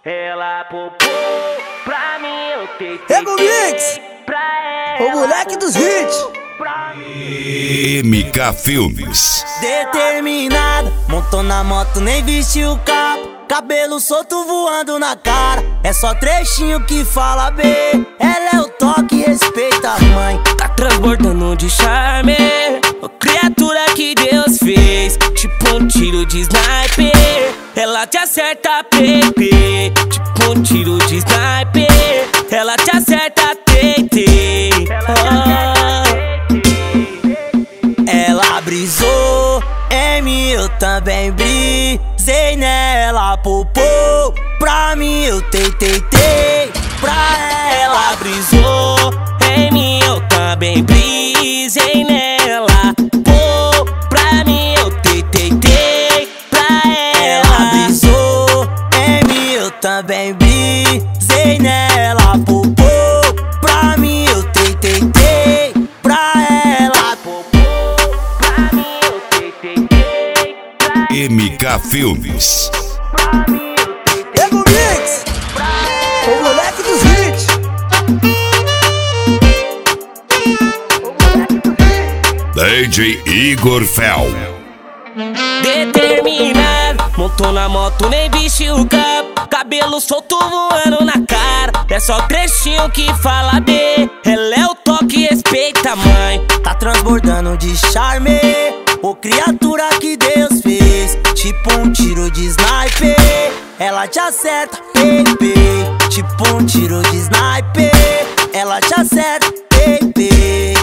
Ela popou pra mim, eu Ego Mix, pra ela. o moleque dos hits. MK Filmes. Determinada, montou na moto, nem vestiu o capo. Cabelo solto voando na cara. É só trechinho que fala bem. Ela é o toque, respeita a mãe. Tá transbordando de charme, ô criatura que Deus fez. Tipo um tiro de sniper, ela te acerta, PP. Tipo um tiro de sniper, ela te acerta, TT. Ela brisou em mim, eu também brisei nela. Popou pra mim, eu tei pra ela. Brisou em mim, eu também brisei nela. Pô, pra mim eu tei pra ela. Ela brisou em mim, eu também brisei nela. Popou pra mim, eu tei pra ela. Pra mim, eu pra MK Filmes. Ego Mix, o moleque dos hits. DJ Igor Fel. Determinado, montou na moto, nem vestiu o capo. Cabelo solto voando na cara. É só trechinho que fala B. Ela é o toque, respeita a mãe. Tá transbordando de charme, ô criatura que Deus fez. Tipo um tiro de sniper, ela te acerta, PP. Tipo um tiro de sniper, ela te acerta, PP.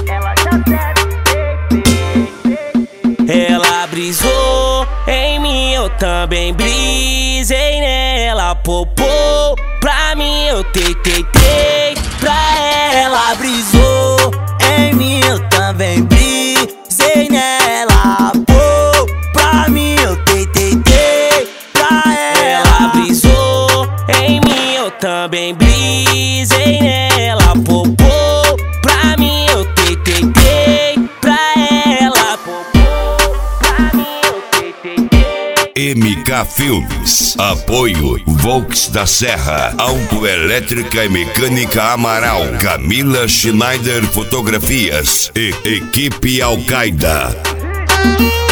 Ela brisou em mim, eu também brisei nela. Popou pra mim, eu tei pra ela. Ela brisou em mim, eu também brisei nela. Pô, pra mim eu tei pra ela. Ela brisou em mim, eu também brisei nela. Popou pra mim, eu tei pra ela. pra mim, eu MK Filmes. Apoio Volks da Serra, Autoelétrica e Mecânica Amaral, Camila Schneider Fotografias e Equipe Al-Qaeda.